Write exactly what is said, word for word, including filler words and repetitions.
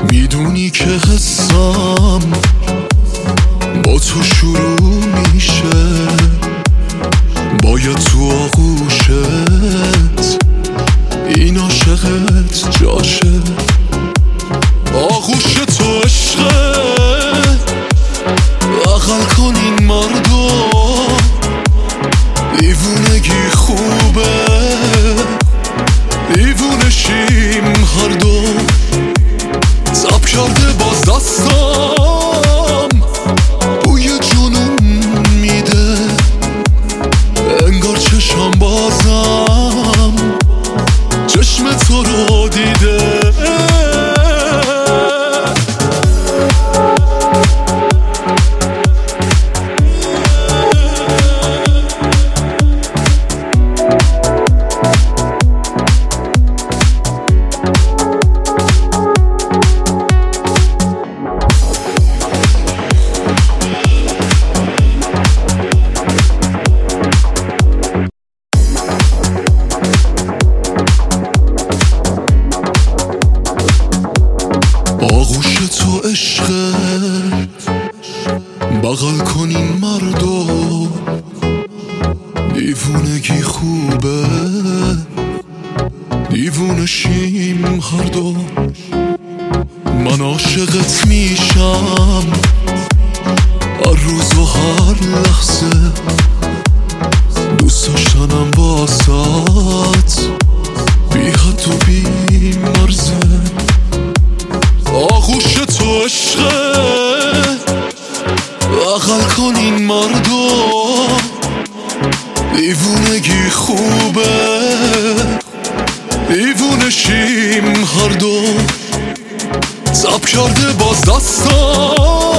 میدونی که حسم با تو شروع میشه، باید تو آغوشت این عاشقت جاشه. آغوش تو عشقه، بغل کن این مردو، دیوونگی خوبه، دیوونشیم هر دو. زب کرده باز دستم، بوی جنون میده، انگار چشم بازم چشم تو رو دیده. آغوش تو عشقه، بغل کن این مردو، دیوونگی خوبه، دیوونشیم هر دو. من عاشقت میشم هر روز و هر لحظه، دوست داشتنم باسات بی حد و بی مرزه. آغوش تو عشقه، بغل کن این مردو، دیوونگی خوبه، دیوونشیم هر دو. زب کرده باز دستم،